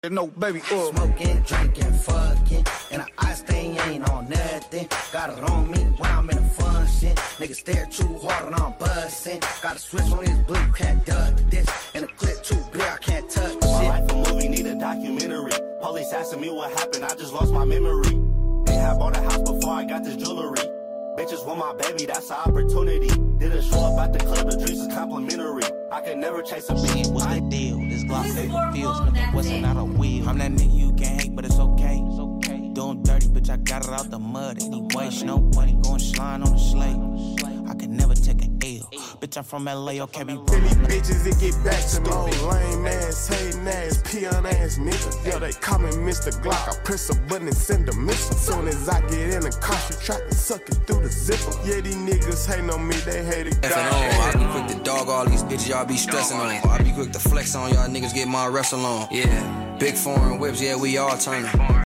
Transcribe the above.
No, baby, smoking, drinking, fucking, and I stay ain't on nothing. Got it on me while I'm in a function. Niggas stare too hard and I'm busting. Got a switch on this blue, can't duck this. And the clip too big, I can't touch My shit. life a movie, need a documentary. Police asking me what happened, I just lost my memory. They had bought a house before I got this jewelry. Bitches want my baby, that's an opportunity. Didn't show up at the club, the drinks is complimentary. I could never chase a beat. What's the deal? This Glock paper feels, but the wasn't out a wheel. I'm that nigga you can't hate, but it's okay. Doing dirty, bitch, I got it out the mud anyway. Nobody going slime on the slate. I can never take an L. Bitch, I'm from LA, okay, be Then these bitches, it get back to me. Lame ass, hating ass, peon ass nigga. Yo, they call me Mr. Glock. I press a button and send a missile. Soon as I get in the car, she try to suck it through the zipper. Yeah, these niggas hate on me, they hate it. I be quick to dog all these bitches y'all be stressing on. I be quick to flex on y'all niggas, get my wrestle on. Yeah, big foreign whips, yeah, we all turning.